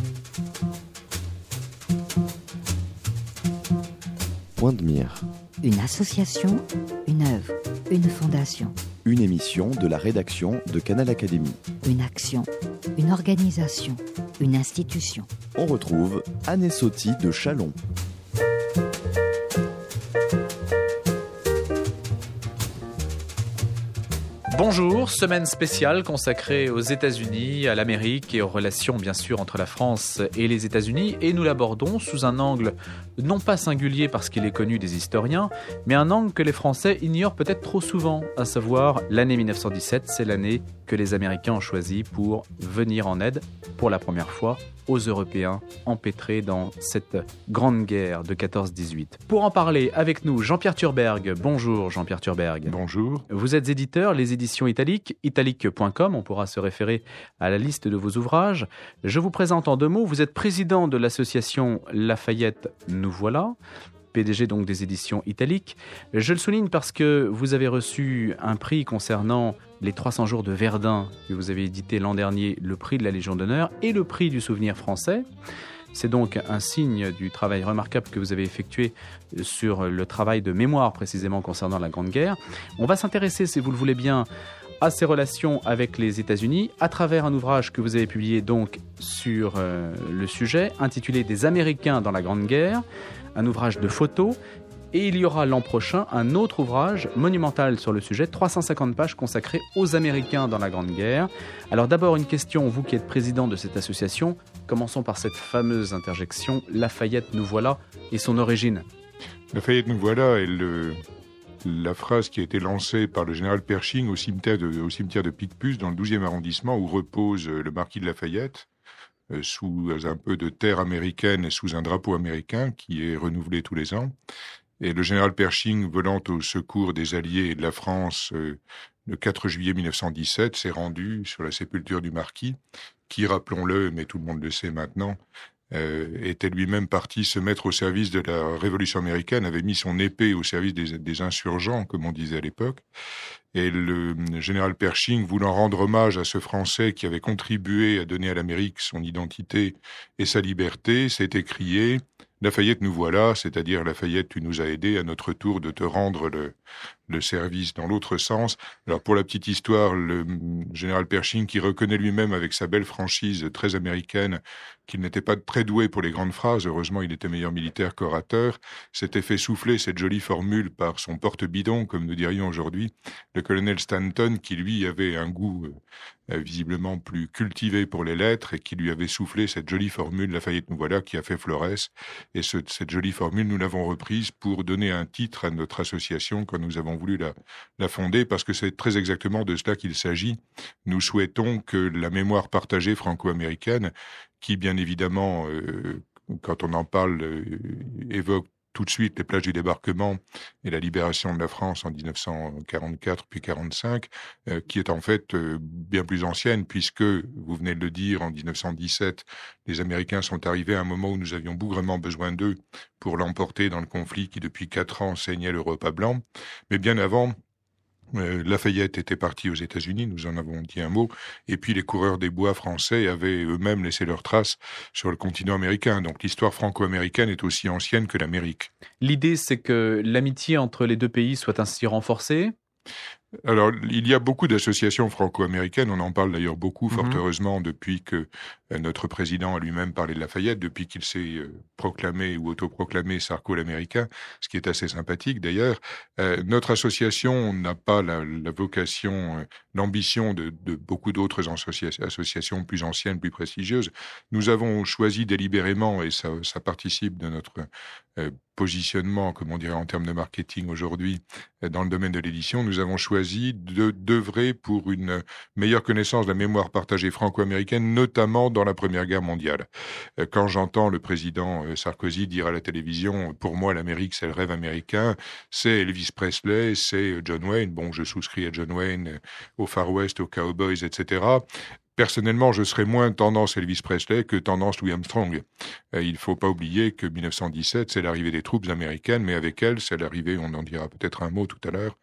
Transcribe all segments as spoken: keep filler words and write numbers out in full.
Point de mire. Une association, une œuvre, une fondation. Une émission de la rédaction de Canal Académie. Une action, une organisation, une institution. On retrouve Anne Sotti de Châlons. Bonjour, semaine spéciale consacrée aux États-Unis, à l'Amérique et aux relations bien sûr entre la France et les États-Unis, et nous l'abordons sous un angle non pas singulier parce qu'il est connu des historiens, mais un angle que les Français ignorent peut-être trop souvent, à savoir l'année mille neuf cent dix-sept, c'est l'année que les Américains ont choisi pour venir en aide pour la première fois aux Européens empêtrés dans cette grande guerre de quatorze dix-huit. Pour en parler avec nous, Jean-Pierre Thurberg. Bonjour Jean-Pierre Thurberg. Bonjour. Vous êtes éditeur, les éditions Italiques, italique point com, on pourra se référer à la liste de vos ouvrages. Je vous présente en deux mots, vous êtes président de l'association Lafayette Nous Voilà, P D G donc des éditions Italiques. Je le souligne parce que vous avez reçu un prix concernant les trois cents jours de Verdun que vous avez édité l'an dernier, le prix de la Légion d'honneur et le prix du souvenir français. C'est donc un signe du travail remarquable que vous avez effectué sur le travail de mémoire précisément concernant la Grande Guerre. On va s'intéresser, si vous le voulez bien, à ces relations avec les États-Unis à travers un ouvrage que vous avez publié donc sur euh, le sujet, intitulé « Des Américains dans la Grande Guerre », un ouvrage de photos. Et il y aura l'an prochain un autre ouvrage monumental sur le sujet, trois cent cinquante pages consacrées aux Américains dans la Grande Guerre. Alors d'abord une question, vous qui êtes président de cette association, commençons par cette fameuse interjection « Lafayette nous voilà » et son origine. Lafayette nous voilà est le, la phrase qui a été lancée par le général Pershing au cimetière de, au cimetière de Picpus dans le douzième arrondissement où repose le marquis de Lafayette, euh, sous un peu de terre américaine et sous un drapeau américain qui est renouvelé tous les ans. Et le général Pershing, volant au secours des Alliés et de la France euh, le quatre juillet mille neuf cent dix-sept, s'est rendu sur la sépulture du marquis, qui, rappelons-le, mais tout le monde le sait maintenant, euh, était lui-même parti se mettre au service de la Révolution américaine, avait mis son épée au service des, des insurgents, comme on disait à l'époque. Et le général Pershing, voulant rendre hommage à ce Français qui avait contribué à donner à l'Amérique son identité et sa liberté, s'est écrié « Lafayette nous voilà », c'est-à-dire « Lafayette, tu nous as aidés, à notre tour de te rendre le, le service dans l'autre sens ». Alors pour la petite histoire, le général Pershing, qui reconnaît lui-même avec sa belle franchise très américaine qu'il n'était pas très doué pour les grandes phrases, heureusement il était meilleur militaire qu'orateur, s'était fait souffler cette jolie formule par son porte-bidon, comme nous dirions aujourd'hui, le colonel Stanton, qui lui avait un goût euh, visiblement plus cultivé pour les lettres et qui lui avait soufflé cette jolie formule « Lafayette nous voilà » qui a fait Florès. Et ce, cette jolie formule, nous l'avons reprise pour donner un titre à notre association quand nous avons voulu la, la fonder, parce que c'est très exactement de cela qu'il s'agit. Nous souhaitons que la mémoire partagée franco-américaine, qui bien évidemment, euh, quand on en parle, euh, évoque tout de suite les plages du débarquement et la libération de la France en dix-neuf cent quarante-quatre puis quarante-cinq, euh, qui est en fait euh, bien plus ancienne, puisque, vous venez de le dire, en dix-neuf cent dix-sept, les Américains sont arrivés à un moment où nous avions bougrement besoin d'eux pour l'emporter dans le conflit qui, depuis quatre ans, saignait l'Europe à blanc. Mais bien avant, Euh, Lafayette était parti aux États-Unis, nous en avons dit un mot, et puis les coureurs des bois français avaient eux-mêmes laissé leurs traces sur le continent américain. Donc l'histoire franco-américaine est aussi ancienne que l'Amérique. L'idée, c'est que l'amitié entre les deux pays soit ainsi renforcée. Alors, il y a beaucoup d'associations franco-américaines, on en parle d'ailleurs beaucoup, fort mmh. heureusement, depuis que euh, notre président a lui-même parlé de Lafayette, depuis qu'il s'est euh, proclamé ou autoproclamé Sarko l'Américain, ce qui est assez sympathique d'ailleurs. Euh, notre association n'a pas la, la vocation, euh, l'ambition de, de beaucoup d'autres associa- associations plus anciennes, plus prestigieuses. Nous avons choisi délibérément, et ça, ça participe de notre euh, positionnement, comme on dirait en termes de marketing aujourd'hui, euh, dans le domaine de l'édition, nous avons choisi de d'œuvrer pour une meilleure connaissance de la mémoire partagée franco-américaine, notamment dans la Première Guerre mondiale. Quand j'entends le président Sarkozy dire à la télévision « Pour moi, l'Amérique, c'est le rêve américain », c'est Elvis Presley, c'est John Wayne. Bon, je souscris à John Wayne, au Far West, aux Cowboys, et cetera. Personnellement, je serais moins tendance Elvis Presley que tendance Louis Armstrong. Euh, il ne faut pas oublier que mille neuf cent dix-sept, c'est l'arrivée des troupes américaines, mais avec elles, c'est l'arrivée, on en dira peut-être un mot tout à l'heure,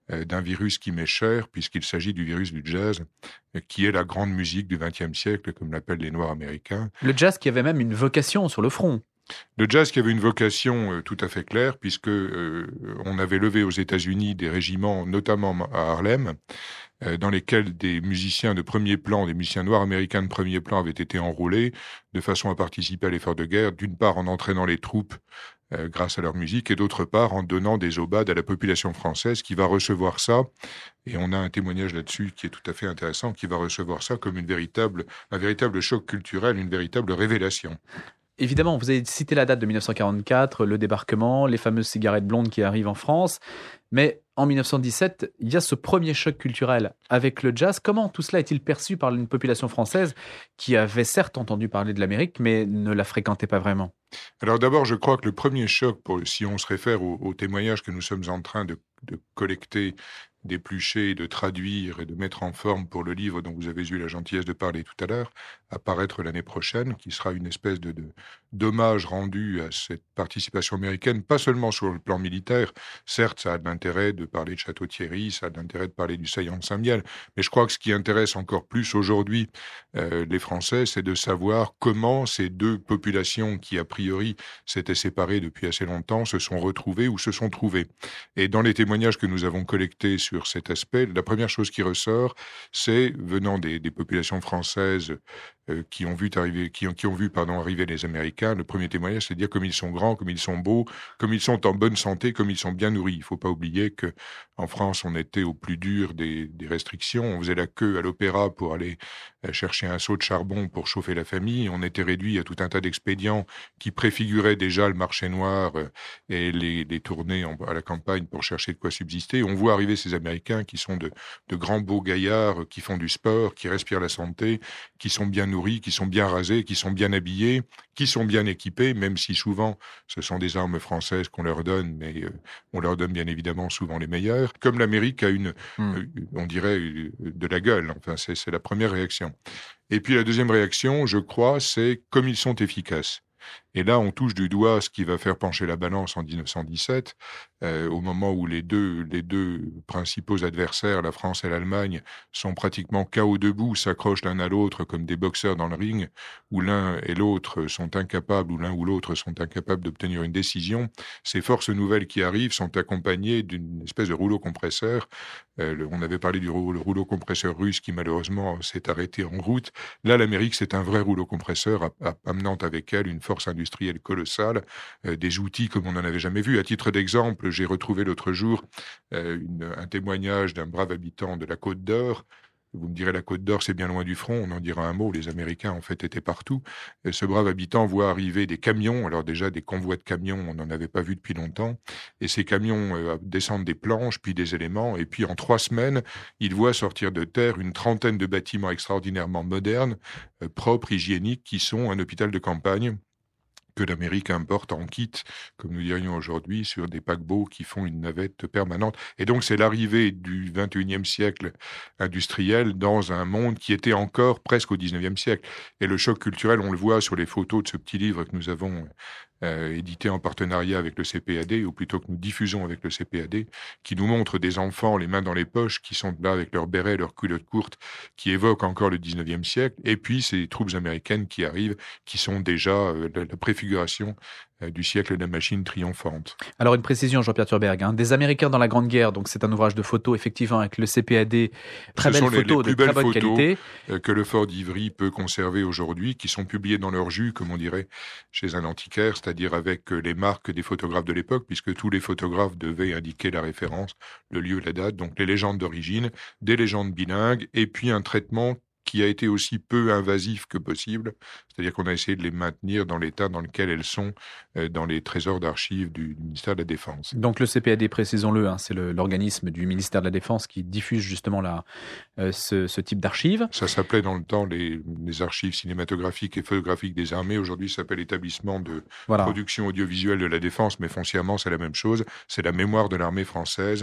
euh, d'un virus qui m'est cher, puisqu'il s'agit du virus du jazz, euh, qui est la grande musique du vingtième siècle, comme l'appellent les Noirs américains. Le jazz qui avait même une vocation sur le front. Le jazz qui avait une vocation euh, tout à fait claire, puisque euh, on avait levé aux États-Unis des régiments, notamment à Harlem, euh, dans lesquels des musiciens de premier plan, des musiciens noirs américains de premier plan avaient été enrôlés de façon à participer à l'effort de guerre, d'une part en entraînant les troupes euh, grâce à leur musique, et d'autre part en donnant des aubades à la population française qui va recevoir ça, et on a un témoignage là-dessus qui est tout à fait intéressant, qui va recevoir ça comme une véritable, un véritable choc culturel, une véritable révélation. Évidemment, vous avez cité la date de dix-neuf cent quarante-quatre, le débarquement, les fameuses cigarettes blondes qui arrivent en France. Mais en dix-neuf cent dix-sept, il y a ce premier choc culturel avec le jazz. Comment tout cela est-il perçu par une population française qui avait certes entendu parler de l'Amérique, mais ne la fréquentait pas vraiment? Alors d'abord, je crois que le premier choc, pour, si on se réfère au, au témoignage que nous sommes en train de, de collecter, d'éplucher, de traduire et de mettre en forme pour le livre dont vous avez eu la gentillesse de parler tout à l'heure, à paraître l'année prochaine, qui sera une espèce de, de d'hommage rendu à cette participation américaine, pas seulement sur le plan militaire. Certes, ça a de l'intérêt de parler de Château-Thierry, ça a de l'intérêt de parler du saillant de Saint-Mihiel, mais je crois que ce qui intéresse encore plus aujourd'hui euh, les Français, c'est de savoir comment ces deux populations qui, a priori, s'étaient séparées depuis assez longtemps, se sont retrouvées ou se sont trouvées. Et dans les témoignages que nous avons collectés sur cet aspect, la première chose qui ressort, c'est, venant des, des populations françaises euh, qui ont vu arriver, qui ont, qui ont vu pardon, arriver les Américains, le premier témoignage, c'est de dire comme ils sont grands, comme ils sont beaux, comme ils sont en bonne santé, comme ils sont bien nourris. Il ne faut pas oublier que en France, on était au plus dur des, des restrictions. On faisait la queue à l'opéra pour aller euh, chercher un seau de charbon pour chauffer la famille. On était réduit à tout un tas d'expédients qui préfiguraient déjà le marché noir euh, et les, les tournées en, à la campagne pour chercher de quoi subsister. On voit arriver ces Américains qui sont de, de grands beaux gaillards, qui font du sport, qui respirent la santé, qui sont bien nourris, qui sont bien rasés, qui sont bien habillés, qui sont bien équipés, même si souvent ce sont des armes françaises qu'on leur donne, mais euh, on leur donne bien évidemment souvent les meilleures. Comme l'Amérique a une, mmh. euh, on dirait, de la gueule. Enfin, c'est, c'est la première réaction. Et puis la deuxième réaction, je crois, c'est comme ils sont efficaces. Et là, on touche du doigt ce qui va faire pencher la balance en dix-neuf cent dix-sept, euh, au moment où les deux, les deux principaux adversaires, la France et l'Allemagne, sont pratiquement K O debout, s'accrochent l'un à l'autre comme des boxeurs dans le ring, où l'un et l'autre sont incapables, ou l'un ou l'autre sont incapables d'obtenir une décision. Ces forces nouvelles qui arrivent sont accompagnées d'une espèce de rouleau compresseur. Euh, le, on avait parlé du rouleau, rouleau compresseur russe qui malheureusement s'est arrêté en route. Là, l'Amérique, c'est un vrai rouleau compresseur, à, à, amenant avec elle une force industrielle colossale, euh, des outils comme on n'en avait jamais vu. À titre d'exemple, j'ai retrouvé l'autre jour euh, une, un témoignage d'un brave habitant de la Côte d'Or. Vous me direz, la Côte d'Or, c'est bien loin du front, on en dira un mot, les Américains, en fait, étaient partout. Et ce brave habitant voit arriver des camions, alors déjà, des convois de camions, on n'en avait pas vu depuis longtemps, et ces camions euh, descendent des planches, puis des éléments, et puis en trois semaines, il voit sortir de terre une trentaine de bâtiments extraordinairement modernes, euh, propres, hygiéniques, qui sont un hôpital de campagne, que l'Amérique importe en kit, comme nous dirions aujourd'hui, sur des paquebots qui font une navette permanente. Et donc, c'est l'arrivée du vingt et unième siècle industriel dans un monde qui était encore presque au dix-neuvième siècle. Et le choc culturel, on le voit sur les photos de ce petit livre que nous avons euh, édité en partenariat avec le C P A D, ou plutôt que nous diffusons avec le C P A D, qui nous montre des enfants les mains dans les poches, qui sont là avec leurs bérets, leurs culottes courtes, qui évoquent encore le dix-neuvième siècle. Et puis, ces troupes américaines qui arrivent, qui sont déjà euh, la, la préfiguration euh, du siècle de la machine triomphante. Alors, une précision, Jean-Pierre Thurberg, hein, des Américains dans la Grande Guerre, donc c'est un ouvrage de photos, effectivement, avec le C P A D, très belles photos de très bonne qualité. Euh, que le fort d'Ivry peut conserver aujourd'hui, qui sont publiées dans leur jus, comme on dirait chez un antiquaire, c'est-à-dire avec les marques des photographes de l'époque, puisque tous les photographes devaient indiquer la référence, le lieu, la date, donc les légendes d'origine, des légendes bilingues, et puis un traitement qui a été aussi peu invasif que possible, c'est-à-dire qu'on a essayé de les maintenir dans l'état dans lequel elles sont euh, dans les trésors d'archives du, du ministère de la Défense. Donc le C P A D, précisons-le, hein, c'est le, l'organisme du ministère de la Défense qui diffuse justement la, euh, ce, ce type d'archives. Ça s'appelait dans le temps les, les archives cinématographiques et photographiques des armées. Aujourd'hui, ça s'appelle établissement de voilà. production audiovisuelle de la Défense, mais foncièrement, c'est la même chose. C'est la mémoire de l'armée française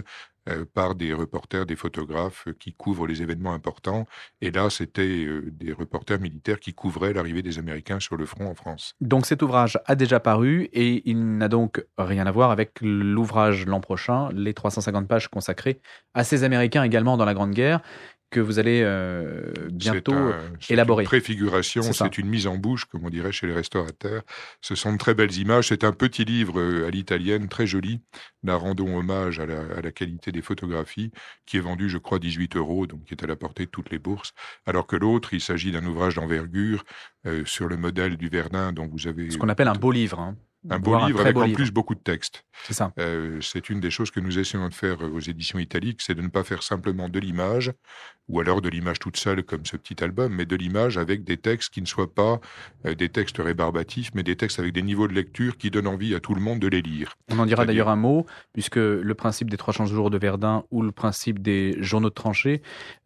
euh, par des reporters, des photographes euh, qui couvrent les événements importants. Et là, c'était euh, des reporters militaires qui couvraient l'arrivée des Américains sur le front en France. Donc cet ouvrage a déjà paru et il n'a donc rien à voir avec l'ouvrage l'an prochain, les trois cent cinquante pages consacrées à ces Américains également dans la Grande Guerre, que vous allez euh, bientôt c'est un, c'est élaborer. une préfiguration, c'est, c'est une mise en bouche, comme on dirait chez les restaurateurs. Ce sont de très belles images. C'est un petit livre à l'italienne, très joli, d'un rendons hommage à la, à la qualité des photographies, qui est vendu, je crois, dix-huit euros, donc qui est à la portée de toutes les bourses. Alors que l'autre, il s'agit d'un ouvrage d'envergure euh, sur le modèle du Verdun, dont vous avez... Ce qu'on appelle un beau livre, hein. Un beau livre un avec beau en livre. plus beaucoup de textes. C'est ça. Euh, c'est une des choses que nous essayons de faire aux éditions italiques, c'est de ne pas faire simplement de l'image, ou alors de l'image toute seule comme ce petit album, mais de l'image avec des textes qui ne soient pas euh, des textes rébarbatifs, mais des textes avec des niveaux de lecture qui donnent envie à tout le monde de les lire. On en dira C'est-à-dire... d'ailleurs un mot, puisque le principe des trois cents jours de Verdun ou le principe des journaux de tranchées,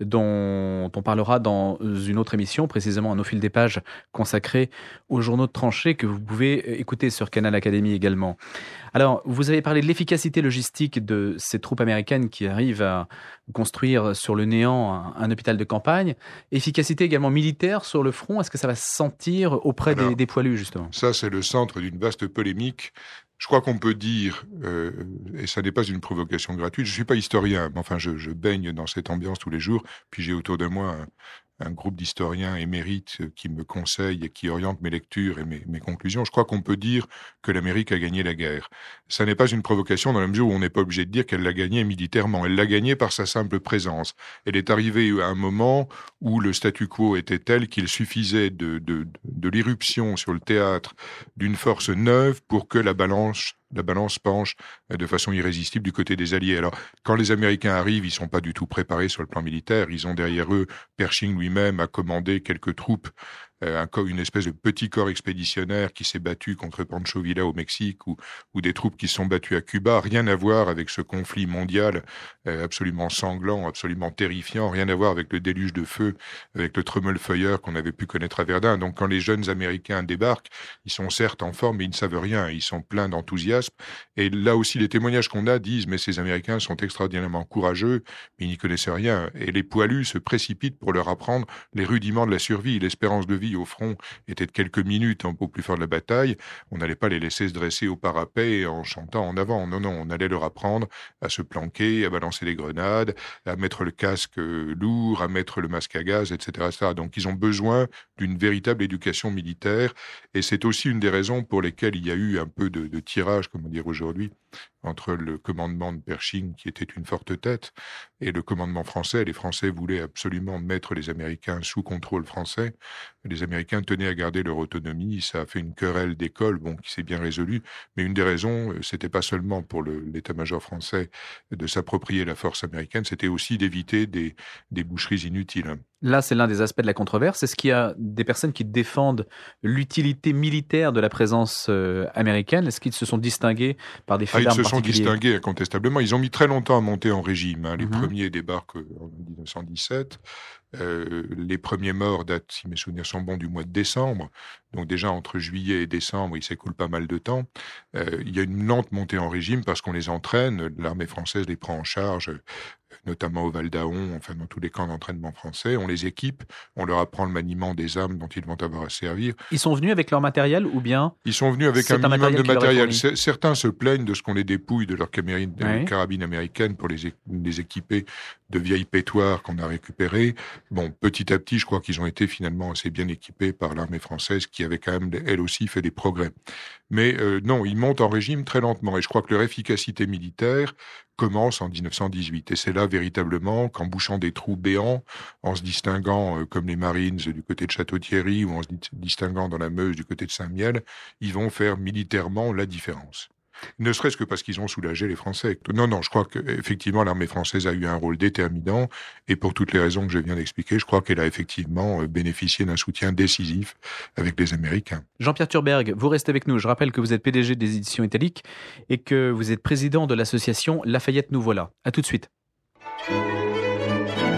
dont on parlera dans une autre émission, précisément un Au fil des pages consacré aux journaux de tranchées, que vous pouvez écouter sur Canal Académie également. Alors, vous avez parlé de l'efficacité logistique de ces troupes américaines qui arrivent à construire sur le néant un, un hôpital de campagne. Efficacité également militaire sur le front. Est-ce que ça va se sentir auprès Alors, des, des poilus, justement ? Ça, c'est le centre d'une vaste polémique. Je crois qu'on peut dire, euh, et ça n'est pas une provocation gratuite, je ne suis pas historien, mais enfin, je, je baigne dans cette ambiance tous les jours, puis j'ai autour de moi un, un groupe d'historiens émérites qui me conseillent et qui orientent mes lectures et mes, mes conclusions. Je crois qu'on peut dire que l'Amérique a gagné la guerre. Ça n'est pas une provocation dans la mesure où on n'est pas obligé de dire qu'elle l'a gagnée militairement. Elle l'a gagnée par sa simple présence. Elle est arrivée à un moment où le statu quo était tel qu'il suffisait de, de, de l'irruption sur le théâtre d'une force neuve pour que la balance la balance penche de façon irrésistible du côté des Alliés. Alors, quand les Américains arrivent, ils sont pas du tout préparés sur le plan militaire. Ils ont derrière eux, Pershing lui-même a commandé quelques troupes, euh, un, une espèce de petit corps expéditionnaire qui s'est battu contre Pancho Villa au Mexique ou, ou des troupes qui se sont battues à Cuba. Rien à voir avec ce conflit mondial euh, absolument sanglant, absolument terrifiant. Rien à voir avec le déluge de feu, avec le trommelfeuilleur qu'on avait pu connaître à Verdun. Donc, quand les jeunes Américains débarquent, ils sont certes en forme, mais ils ne savent rien. Ils sont pleins d'enthousiasme. Et là aussi, les témoignages qu'on a disent « mais ces Américains sont extraordinairement courageux, mais ils n'y connaissaient rien ». Et les poilus se précipitent pour leur apprendre les rudiments de la survie. L'espérance de vie au front était de quelques minutes au plus fort de la bataille. On n'allait pas les laisser se dresser au parapet en chantant en avant. Non, non, on allait leur apprendre à se planquer, à balancer des grenades, à mettre le casque lourd, à mettre le masque à gaz, et cetera et cetera. Donc, ils ont besoin d'une véritable éducation militaire. Et c'est aussi une des raisons pour lesquelles il y a eu un peu de, de tirage, comment dire aujourd'hui, entre le commandement de Pershing, qui était une forte tête, et le commandement français. Les Français voulaient absolument mettre les Américains sous contrôle français. Les Américains tenaient à garder leur autonomie. Ça a fait une querelle d'école, bon, qui s'est bien résolue. Mais une des raisons, c'était pas seulement pour le, l'état-major français de s'approprier la force américaine, c'était aussi d'éviter des, des boucheries inutiles. Là, c'est l'un des aspects de la controverse. Est-ce qu'il y a des personnes qui défendent l'utilité militaire de la présence euh, américaine ? Est-ce qu'ils se sont distingués par des faits ah, d'armes Ils se sont particuliers ? distingués incontestablement. Ils ont mis très longtemps à monter en régime. Hein. Les Mm-hmm. premiers débarquent en dix-neuf cent dix-sept. Euh, les premiers morts datent, si mes souvenirs sont bons, du mois de décembre. Donc déjà, entre juillet et décembre, il s'écoule pas mal de temps. Euh, il y a une lente montée en régime parce qu'on les entraîne. L'armée française les prend en charge, notamment au Val d'Aon, enfin dans tous les camps d'entraînement français. On les équipe, on leur apprend le maniement des armes dont ils vont avoir à servir. Ils sont venus avec leur matériel ou bien Ils sont venus avec un minimum matériel de matériel. C- certains se plaignent de ce qu'on les dépouille de leur carabine, oui. carabine américaine pour les, é- les équiper de vieilles pétoires qu'on a récupérées. Bon, petit à petit, je crois qu'ils ont été finalement assez bien équipés par l'armée française qui avait quand même, elle aussi, fait des progrès. Mais euh, non, ils montent en régime très lentement. Et je crois que leur efficacité militaire commence en dix-neuf cent dix-huit. Et c'est là, véritablement, qu'en bouchant des trous béants, en se distinguant euh, comme les Marines du côté de Château-Thierry ou en se distinguant dans la Meuse du côté de Saint-Miel, ils vont faire militairement la différence. Ne serait-ce que parce qu'ils ont soulagé les Français. Non, non, je crois qu'effectivement l'armée française a eu un rôle déterminant et pour toutes les raisons que je viens d'expliquer, je crois qu'elle a effectivement bénéficié d'un soutien décisif avec les Américains. Jean-Pierre Thurberg, vous restez avec nous. Je rappelle que vous êtes P D G des éditions italiques et que vous êtes président de l'association Lafayette Nous Voilà. À tout de suite.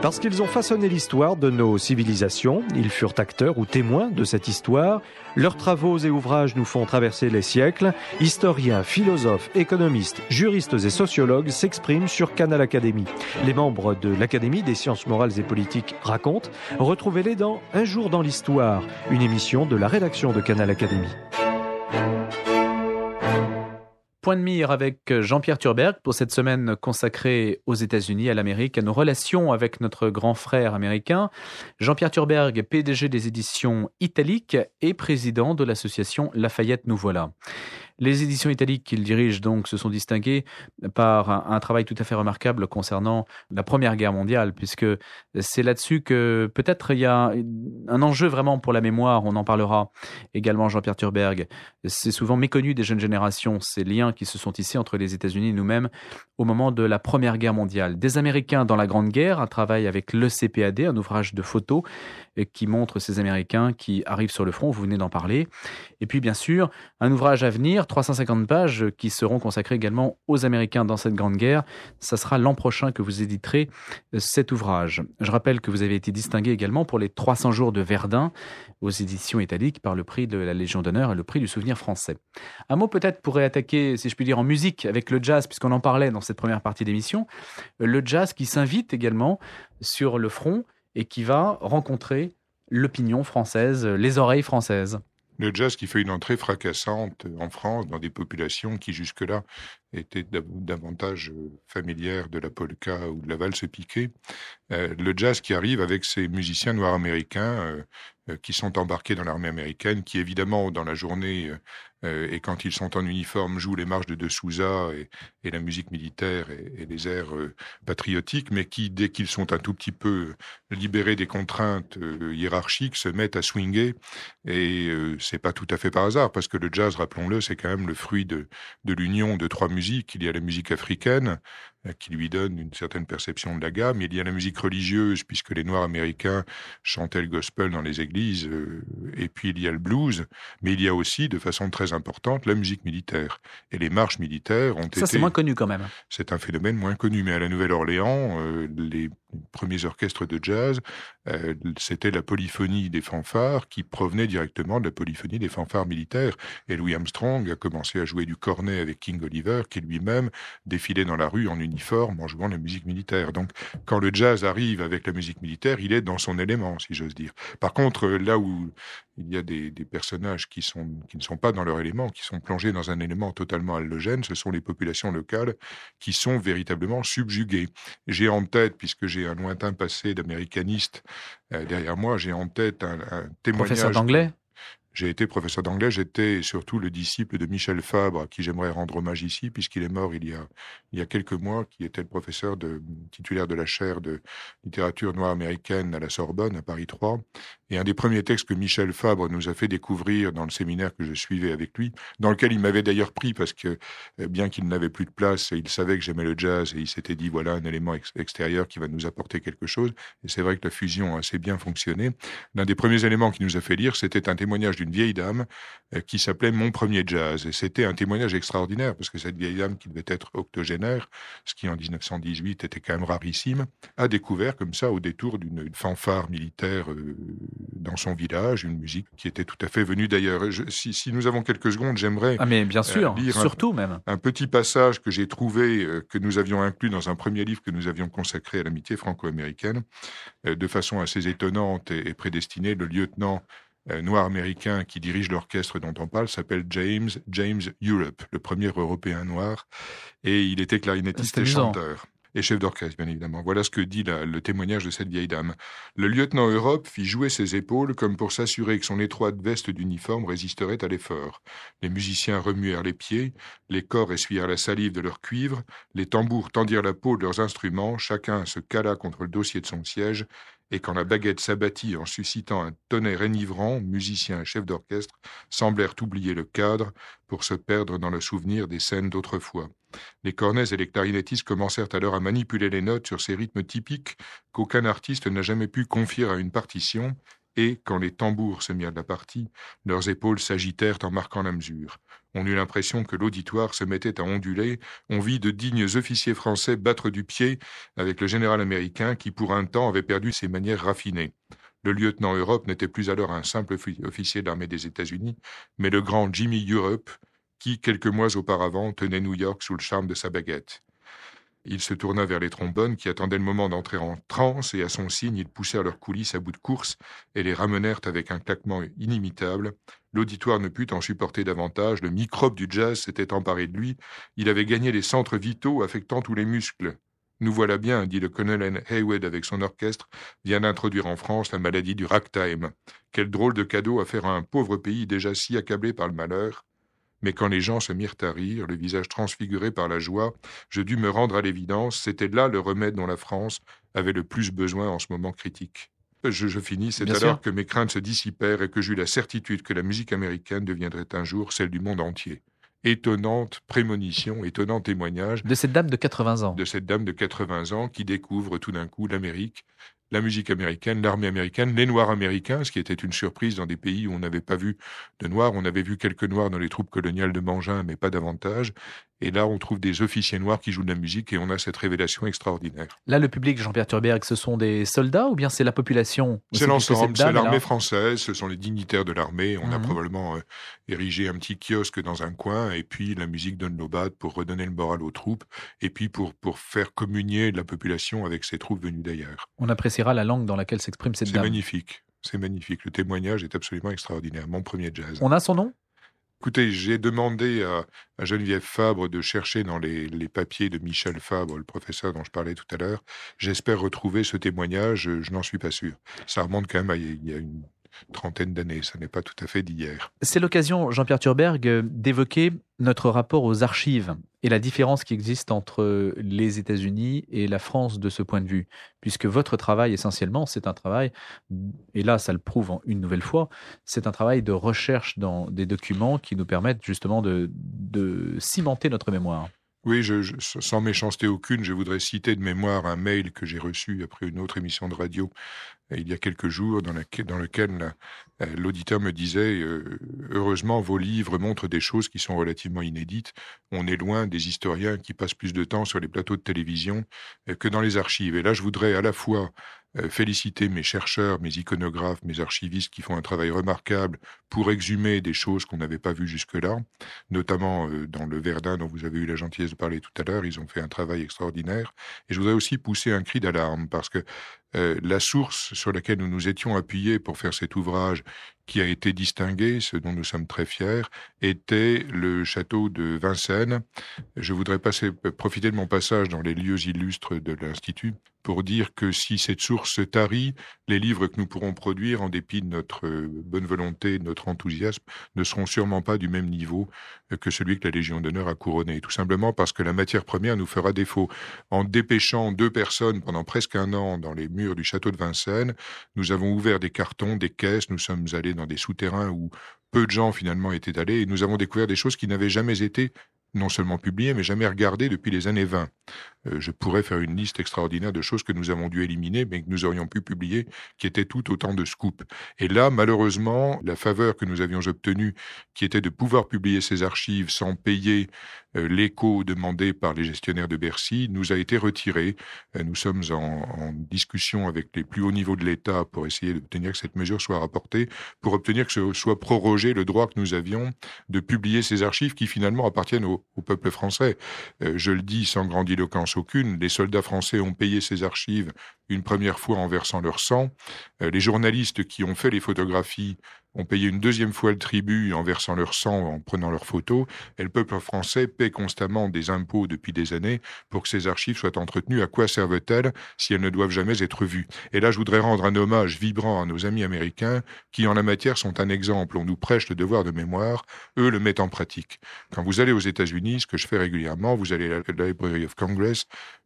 Parce qu'ils ont façonné l'histoire de nos civilisations, ils furent acteurs ou témoins de cette histoire. Leurs travaux et ouvrages nous font traverser les siècles. Historiens, philosophes, économistes, juristes et sociologues s'expriment sur Canal Académie. Les membres de l'Académie des sciences morales et politiques racontent. Retrouvez-les dans Un jour dans l'histoire, une émission de la rédaction de Canal Académie. Point de mire avec Jean-Pierre Thurberg pour cette semaine consacrée aux États-Unis, à l'Amérique, à nos relations avec notre grand frère américain. Jean-Pierre Thurberg, P D G des éditions Italiques et président de l'association Lafayette Nous Voilà. Les éditions Italiques qu'il dirige donc se sont distinguées par un, un travail tout à fait remarquable concernant la Première Guerre mondiale, puisque c'est là-dessus que peut-être il y a un enjeu vraiment pour la mémoire. On en parlera également, Jean-Pierre Thurberg. C'est souvent méconnu des jeunes générations, ces liens qui se sont tissés entre les États-Unis et nous-mêmes au moment de la Première Guerre mondiale. Des Américains dans la Grande Guerre, un travail avec l'E C P A D, un ouvrage de photos qui montre ces Américains qui arrivent sur le front, vous venez d'en parler. Et puis bien sûr, un ouvrage à venir, trois cent cinquante pages, qui seront consacrées également aux Américains dans cette Grande Guerre. Ça sera l'an prochain que vous éditerez cet ouvrage. Je rappelle que vous avez été distingué également pour les trois cents jours de Verdun aux éditions Italiques par le prix de la Légion d'honneur et le prix du souvenir français. Un mot peut-être pourrait attaquer, si je puis dire, en musique avec le jazz, puisqu'on en parlait dans cette première partie d'émission. Le jazz qui s'invite également sur le front et qui va rencontrer l'opinion française, les oreilles françaises. Le jazz qui fait une entrée fracassante en France dans des populations qui jusque-là étaient davantage familières de la polka ou de la valse piquée. Euh, le jazz qui arrive avec ces musiciens noirs américains euh, euh, qui sont embarqués dans l'armée américaine, qui évidemment dans la journée euh, et quand ils sont en uniforme jouent les marches de De Souza et, et la musique militaire et, et les airs euh, patriotiques, mais qui dès qu'ils sont un tout petit peu libérés des contraintes euh, hiérarchiques se mettent à swinguer. Et euh, c'est pas tout à fait par hasard, parce que le jazz, rappelons-le, c'est quand même le fruit de, de l'union de trois musiques. Il y a la musique africaine, qui lui donne une certaine perception de la gamme. Il y a la musique religieuse, puisque les Noirs américains chantaient le gospel dans les églises, euh, et puis il y a le blues, mais il y a aussi, de façon très importante, la musique militaire. Et les marches militaires ont Ça, été... Ça, c'est moins connu quand même. C'est un phénomène moins connu, mais à la Nouvelle-Orléans, euh, les premiers orchestres de jazz, euh, c'était la polyphonie des fanfares qui provenait directement de la polyphonie des fanfares militaires. Et Louis Armstrong a commencé à jouer du cornet avec King Oliver, qui lui-même défilait dans la rue en uniforme en jouant la musique militaire. Donc, quand le jazz arrive avec la musique militaire, il est dans son élément, si j'ose dire. Par contre, là où il y a des, des personnages qui, sont, qui ne sont pas dans leur élément, qui sont plongés dans un élément totalement allogène, ce sont les populations locales qui sont véritablement subjuguées. J'ai en tête, puisque j'ai un lointain passé d'américaniste euh, derrière moi, j'ai en tête un, un témoignage... Professeur d'anglais ? J'ai été professeur d'anglais, j'étais surtout le disciple de Michel Fabre, à qui j'aimerais rendre hommage ici, puisqu'il est mort il y a, il y a quelques mois, qui était le professeur de, titulaire de la chaire de littérature noire américaine à la Sorbonne, à Paris trois. Et un des premiers textes que Michel Fabre nous a fait découvrir dans le séminaire que je suivais avec lui, dans lequel il m'avait d'ailleurs pris, parce que bien qu'il n'avait plus de place, il savait que j'aimais le jazz, et il s'était dit, voilà un élément ex- extérieur qui va nous apporter quelque chose. Et c'est vrai que la fusion a assez bien fonctionné. L'un des premiers éléments qu'il nous a fait lire, c'était un témoignage d'une vieille dame euh, qui s'appelait Mon premier jazz. Et c'était un témoignage extraordinaire, parce que cette vieille dame, qui devait être octogénaire, ce qui en dix-neuf cent dix-huit était quand même rarissime, a découvert comme ça, au détour d'une fanfare militaire euh, dans son village, une musique qui était tout à fait venue d'ailleurs. Je, si, si nous avons quelques secondes, j'aimerais ah mais bien sûr, euh, lire surtout un, même. un petit passage que j'ai trouvé, euh, que nous avions inclus dans un premier livre que nous avions consacré à l'amitié franco-américaine, euh, de façon assez étonnante et, et prédestinée. Le lieutenant Euh, noir américain qui dirige l'orchestre dont on parle s'appelle James, James Europe, le premier Européen noir, et il était clarinettiste et chanteur. Et chef d'orchestre, bien évidemment. Voilà ce que dit la, le témoignage de cette vieille dame. Le lieutenant Europe fit jouer ses épaules comme pour s'assurer que son étroite veste d'uniforme résisterait à l'effort. Les musiciens remuèrent les pieds, les corps essuyèrent la salive de leur cuivre, les tambours tendirent la peau de leurs instruments, chacun se cala contre le dossier de son siège, et quand la baguette s'abattit en suscitant un tonnerre enivrant, musiciens et chefs d'orchestre semblèrent oublier le cadre pour se perdre dans le souvenir des scènes d'autrefois. Les cornets et les clarinettistes commencèrent alors à manipuler les notes sur ces rythmes typiques qu'aucun artiste n'a jamais pu confier à une partition, et, quand les tambours se mirent de la partie, leurs épaules s'agitèrent en marquant la mesure. On eut l'impression que l'auditoire se mettait à onduler, on vit de dignes officiers français battre du pied avec le général américain qui, pour un temps, avait perdu ses manières raffinées. Le lieutenant Europe n'était plus alors un simple officier de l'armée des États-Unis, mais le grand Jimmy Europe, qui, quelques mois auparavant, tenait New York sous le charme de sa baguette. Il se tourna vers les trombones qui attendaient le moment d'entrer en transe, et à son signe, ils poussèrent leurs coulisses à bout de course et les ramenèrent avec un claquement inimitable. L'auditoire ne put en supporter davantage, le microbe du jazz s'était emparé de lui, il avait gagné les centres vitaux affectant tous les muscles. Nous voilà bien, dit le colonel Haywood avec son orchestre, vient d'introduire en France la maladie du ragtime. Quel drôle de cadeau à faire à un pauvre pays déjà si accablé par le malheur. Mais quand les gens se mirent à rire, le visage transfiguré par la joie, je dus me rendre à l'évidence, c'était là le remède dont la France avait le plus besoin en ce moment critique. Je, je finis, c'est Bien alors sûr. que mes craintes se dissipèrent et que j'eus la certitude que la musique américaine deviendrait un jour celle du monde entier. Étonnante prémonition, étonnant témoignage De cette dame de quatre-vingts ans. de cette dame de quatre-vingts ans qui découvre tout d'un coup l'Amérique, la musique américaine, l'armée américaine, les Noirs américains, ce qui était une surprise dans des pays où on n'avait pas vu de Noirs. On avait vu quelques Noirs dans les troupes coloniales de Mangin, mais pas davantage. Et là, on trouve des officiers noirs qui jouent de la musique et on a cette révélation extraordinaire. Là, le public, Jean-Pierre Thurberg, ce sont des soldats ou bien c'est la population aussi, C'est puisque l'ensemble, cette c'est dame, elle l'armée a- française, ce sont les dignitaires de l'armée. On a Mhm. probablement euh, érigé un petit kiosque dans un coin et puis la musique donne nos battes pour redonner le moral aux troupes et puis pour, pour faire communier la population avec ces troupes venues d'ailleurs. On appréciera la langue dans laquelle s'exprime cette C'est dame. magnifique, c'est magnifique. Le témoignage est absolument extraordinaire. Mon premier jazz. On a son nom? Écoutez, j'ai demandé à, à Geneviève Fabre de chercher dans les, les papiers de Michel Fabre, le professeur dont je parlais tout à l'heure. J'espère retrouver ce témoignage, je, je n'en suis pas sûr. Ça remonte quand même à il y a une trentaine d'années, ça n'est pas tout à fait d'hier. C'est l'occasion, Jean-Pierre Thurberg, euh, d'évoquer notre rapport aux archives et la différence qui existe entre les États-Unis et la France de ce point de vue, puisque votre travail, essentiellement, c'est un travail, et là, ça le prouve en une nouvelle fois, c'est un travail de recherche dans des documents qui nous permettent justement de, de cimenter notre mémoire. Oui, je, je- sans méchanceté aucune, je voudrais citer de mémoire un mail que j'ai reçu après une autre émission de radio euh, il y a quelques jours, dans, la- dans lequel la- euh, l'auditeur me disait euh, « Heureusement, vos livres montrent des choses qui sont relativement inédites. On est loin des historiens qui passent plus de temps sur les plateaux de télévision euh, que dans les archives. » Et là, je voudrais à la fois euh, féliciter mes chercheurs, mes iconographes, mes archivistes qui font un travail remarquable pour exhumer des choses qu'on n'avait pas vues jusque-là, notamment euh, dans le Verdun dont vous avez eu la gentillesse de parler tout à l'heure. Ils ont fait un travail extraordinaire. Et je voudrais aussi pousser un cri d'alarme parce que euh, la source sur laquelle nous nous étions appuyés pour faire cet ouvrage qui a été distingué, ce dont nous sommes très fiers, était le château de Vincennes. Je voudrais passer, profiter de mon passage dans les lieux illustres de l'Institut pour dire que si cette source se tarit, les livres que nous pourrons produire, en dépit de notre euh, bonne volonté, de notre enthousiasme, ne seront sûrement pas du même niveau euh, que celui que la Légion d'honneur a couronné. Tout simplement parce que la matière première nous fera défaut. En dépêchant deux personnes pendant presque un an dans les murs du château de Vincennes, nous avons ouvert des cartons, des caisses, nous sommes allés dans des souterrains où peu de gens finalement étaient allés et nous avons découvert des choses qui n'avaient jamais été non seulement publiées, mais jamais regardées depuis les années vingt. Euh, je pourrais faire une liste extraordinaire de choses que nous avons dû éliminer, mais que nous aurions pu publier, qui étaient tout autant de scoops. Et là, malheureusement, la faveur que nous avions obtenue, qui était de pouvoir publier ces archives sans payer euh, l'écho demandé par les gestionnaires de Bercy, nous a été retirée. Euh, nous sommes en, en discussion avec les plus hauts niveaux de l'État pour essayer d'obtenir que cette mesure soit rapportée, pour obtenir que ce soit prorogé le droit que nous avions de publier ces archives qui finalement appartiennent au, au peuple français. Euh, je le dis sans grandiloquence aucune, les soldats français ont payé ces archives une première fois en versant leur sang. Euh, les journalistes qui ont fait les photographies ont payé une deuxième fois le tribut en versant leur sang, en prenant leurs photos. Et le peuple français paie constamment des impôts depuis des années pour que ces archives soient entretenues. À quoi servent-elles si elles ne doivent jamais être vues? Et là, je voudrais rendre un hommage vibrant à nos amis américains qui, en la matière, sont un exemple. On nous prêche le devoir de mémoire. Eux le mettent en pratique. Quand vous allez aux États-Unis, ce que je fais régulièrement, vous allez à la Library of Congress,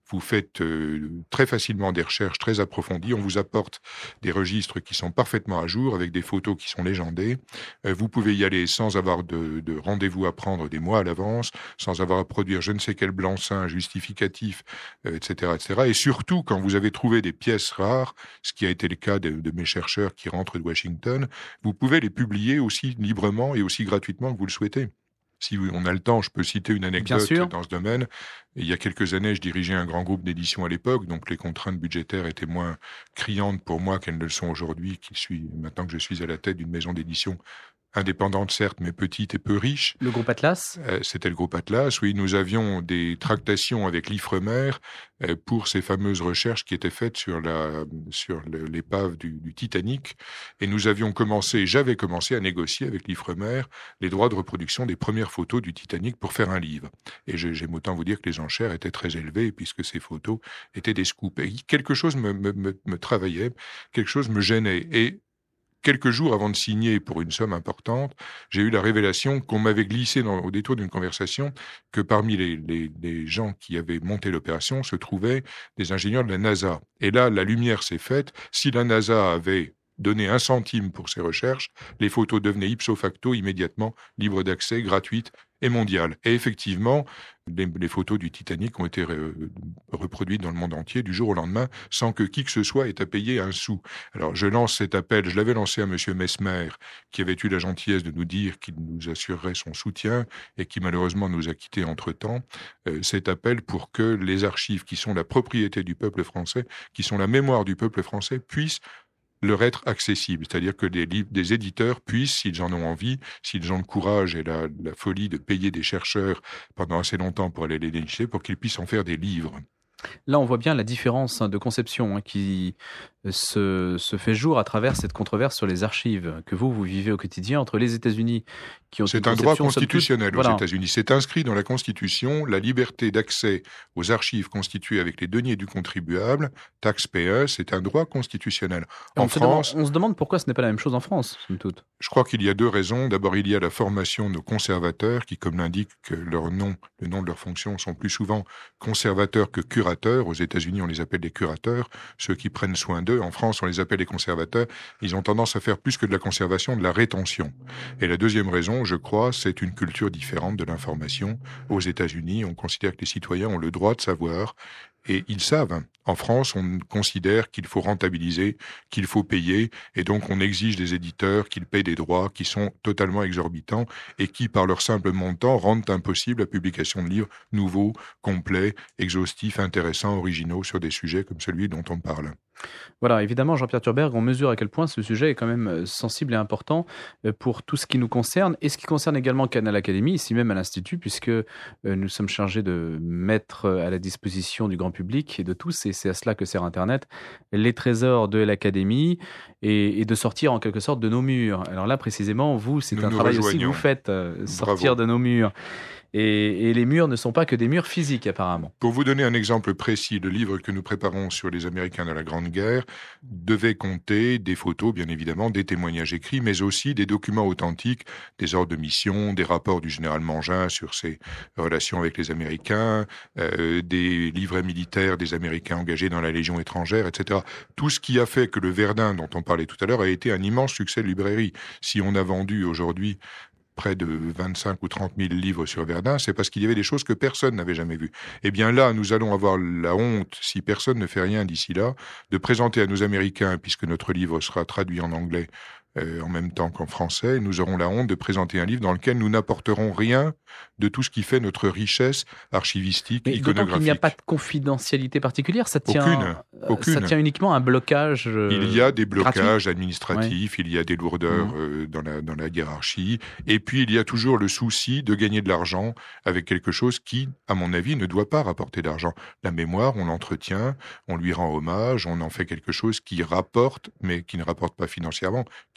vous faites euh, très facilement des recherches très approfondies, on vous apporte des registres qui sont parfaitement à jour, avec des photos qui sont légendées. Euh, vous pouvez y aller sans avoir de, de rendez-vous à prendre des mois à l'avance, sans avoir à produire je ne sais quel blanc-seing justificatif, euh, et cetera, et cetera. Et surtout, quand vous avez trouvé des pièces rares, ce qui a été le cas de, de mes chercheurs qui rentrent de Washington, vous pouvez les publier aussi librement et aussi gratuitement que vous le souhaitez. Si on a le temps, je peux citer une anecdote dans ce domaine. Il y a quelques années, je dirigeais un grand groupe d'édition à l'époque, donc les contraintes budgétaires étaient moins criantes pour moi qu'elles ne le sont aujourd'hui, qui suis, maintenant que je suis à la tête d'une maison d'édition indépendante, certes, mais petite et peu riche. Le groupe Atlas euh, C'était le groupe Atlas, oui. Nous avions des tractations avec l'Ifremer euh, pour ces fameuses recherches qui étaient faites sur, la, sur le, l'épave du, du Titanic. Et nous avions commencé, j'avais commencé à négocier avec l'Ifremer les droits de reproduction des premières photos du Titanic pour faire un livre. Et j'aime autant vous dire que les enchères étaient très élevées puisque ces photos étaient des scoops. Et quelque chose me, me, me, me travaillait, quelque chose me gênait. Et quelques jours avant de signer pour une somme importante, j'ai eu la révélation qu'on m'avait glissé dans, au détour d'une conversation que parmi les, les, les gens qui avaient monté l'opération se trouvaient des ingénieurs de la NASA. Et là, la lumière s'est faite. Si la NASA avait donné un centime pour ses recherches, les photos devenaient ipso facto immédiatement libres d'accès, gratuites et mondiales. Et effectivement, les, les photos du Titanic ont été re, reproduites dans le monde entier du jour au lendemain sans que qui que ce soit ait à payer un sou. Alors je lance cet appel, je l'avais lancé à M. Messmer, qui avait eu la gentillesse de nous dire qu'il nous assurerait son soutien et qui malheureusement nous a quittés entre-temps. Euh, cet appel pour que les archives qui sont la propriété du peuple français, qui sont la mémoire du peuple français, puissent leur être accessible, c'est-à-dire que des, des éditeurs puissent, s'ils en ont envie, s'ils ont le courage et la, la folie de payer des chercheurs pendant assez longtemps pour aller les dénicher, pour qu'ils puissent en faire des livres. Là, on voit bien la différence de conception hein, qui se, se fait jour à travers cette controverse sur les archives que vous, vous vivez au quotidien entre les États-Unis qui ont C'est une un droit conception constitutionnel toute... aux voilà. États-Unis. C'est inscrit dans la Constitution la liberté d'accès aux archives constituées avec les deniers du contribuable, taxpayer, c'est un droit constitutionnel. En en France, demande, on se demande pourquoi ce n'est pas la même chose en France, somme toute. Je crois qu'il y a deux raisons. D'abord, il y a la formation de nos conservateurs qui, comme l'indique leur nom, le nom de leur fonction, sont plus souvent conservateurs que curateurs. Aux États-Unis, on les appelle des curateurs, ceux qui prennent soin d'eux. En France, on les appelle les conservateurs. Ils ont tendance à faire plus que de la conservation, de la rétention. Et la deuxième raison, je crois, c'est une culture différente de l'information. Aux États-Unis, on considère que les citoyens ont le droit de savoir. Et ils savent. En France, on considère qu'il faut rentabiliser, qu'il faut payer, et donc on exige des éditeurs qu'ils payent des droits qui sont totalement exorbitants et qui, par leur simple montant, rendent impossible la publication de livres nouveaux, complets, exhaustifs, intéressants, originaux sur des sujets comme celui dont on parle. Voilà, évidemment, Jean-Pierre Thurberg, on mesure à quel point ce sujet est quand même sensible et important pour tout ce qui nous concerne et ce qui concerne également Canal Académie, ici même à l'Institut, puisque nous sommes chargés de mettre à la disposition du grand public et de tous, et c'est à cela que sert Internet, les trésors de l'Académie et, et de sortir en quelque sorte de nos murs. Alors là, précisément, vous, c'est nous un nous travail rejoignons. aussi que vous faites, euh, sortir Bravo. de nos murs. Et, et les murs ne sont pas que des murs physiques, apparemment. Pour vous donner un exemple précis, le livre que nous préparons sur les Américains dans la Grande Guerre devait compter des photos, bien évidemment, des témoignages écrits, mais aussi des documents authentiques, des ordres de mission, des rapports du général Mangin sur ses relations avec les Américains, euh, des livrets militaires des Américains engagés dans la Légion étrangère, et cetera. Tout ce qui a fait que le Verdun, dont on parlait tout à l'heure, a été un immense succès de librairie. Si on a vendu aujourd'hui près de vingt-cinq ou trente mille livres sur Verdun, c'est parce qu'il y avait des choses que personne n'avait jamais vues. Eh bien là, nous allons avoir la honte, si personne ne fait rien d'ici là, de présenter à nos Américains, puisque notre livre sera traduit en anglais euh, en même temps qu'en français, nous aurons la honte de présenter un livre dans lequel nous n'apporterons rien de tout ce qui fait notre richesse archivistique, Mais d'autant iconographique. qu'il n'y a pas de confidentialité particulière, ça tient, Aucune, euh, aucune. ça tient uniquement à un blocage euh, Il y a des blocages gratuit. administratifs, il y a des lourdeurs Mmh. euh, dans, la, dans la hiérarchie, et puis il y a toujours le souci de gagner de l'argent avec quelque chose qui, à mon avis, ne doit pas rapporter d'argent. La mémoire, on l'entretient, on lui rend hommage, on en fait quelque chose qui rapporte, mais qui ne rapporte pas financièrement, qui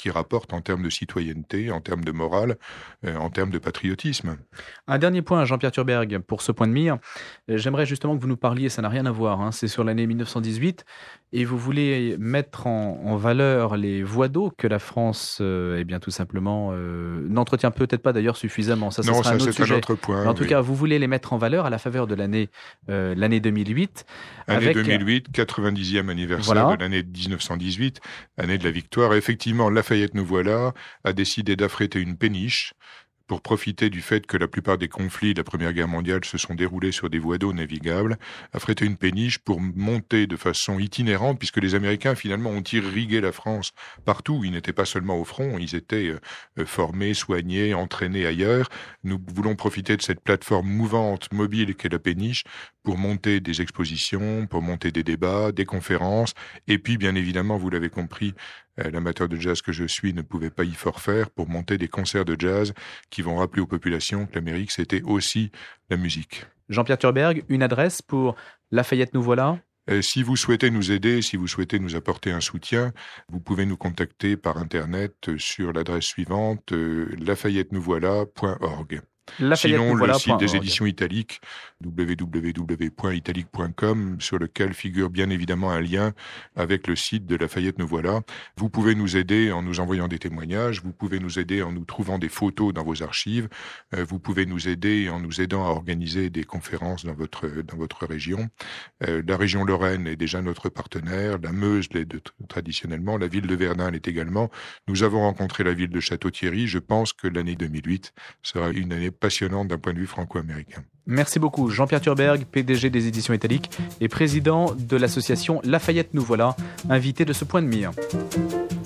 qui rapporte en termes de citoyenneté, en termes de morale, euh, en termes de patriotisme. Un dernier point, Jean-Pierre Thurberg, pour ce point de mire. J'aimerais justement que vous nous parliez, ça n'a rien à voir, hein, c'est sur l'année mille neuf cent dix-huit, et vous voulez mettre en, en valeur les voies d'eau que la France, euh, eh bien, tout simplement, euh, n'entretient peut-être pas d'ailleurs suffisamment. Ça, ça non, sera ça un autre c'est sujet. un autre point. Mais en tout oui. cas, vous voulez les mettre en valeur à la faveur de l'année, euh, l'année deux mille huit. Année avec... deux mille huit, quatre-vingt-dixième anniversaire Voilà. de l'année dix-neuf cent dix-huit, année de la victoire. Et effectivement, Lafayette Nous Voilà a décidé d'affréter une péniche pour profiter du fait que la plupart des conflits de la Première Guerre mondiale se sont déroulés sur des voies d'eau navigables, affréter une péniche pour monter de façon itinérante, puisque les Américains finalement ont irrigué la France partout. Ils n'étaient pas seulement au front, ils étaient euh, formés, soignés, entraînés ailleurs. Nous voulons profiter de cette plateforme mouvante, mobile qu'est la péniche, pour monter des expositions, pour monter des débats, des conférences, et puis bien évidemment, vous l'avez compris, euh, l'amateur de jazz que je suis ne pouvait pas y forfaire, pour monter des concerts de jazz qui vont rappeler aux populations que l'Amérique, c'était aussi la musique. Jean-Pierre Thurberg, une adresse pour Lafayette Nous Voilà ? Euh, si vous souhaitez nous aider, si vous souhaitez nous apporter un soutien, vous pouvez nous contacter par Internet sur l'adresse suivante, euh, lafayette nous voilà point org. Sinon, le site des éditions Italiques, w w w point italique point com, sur lequel figure bien évidemment un lien avec le site de Lafayette Nous Voilà. Vous pouvez nous aider en nous envoyant des témoignages, vous pouvez nous aider en nous trouvant des photos dans vos archives, euh, vous pouvez nous aider en nous aidant à organiser des conférences dans votre, dans votre région. Euh, la région Lorraine est déjà notre partenaire, la Meuse l'est de, traditionnellement, la ville de Verdun l'est également. Nous avons rencontré la ville de Château-Thierry. Je pense que l'année deux mille huit sera une année passionnante d'un point de vue franco-américain. Merci beaucoup. Jean-Pierre Thurberg, P D G des éditions Italiques et président de l'association Lafayette Nous Voilà, invité de ce point de mire.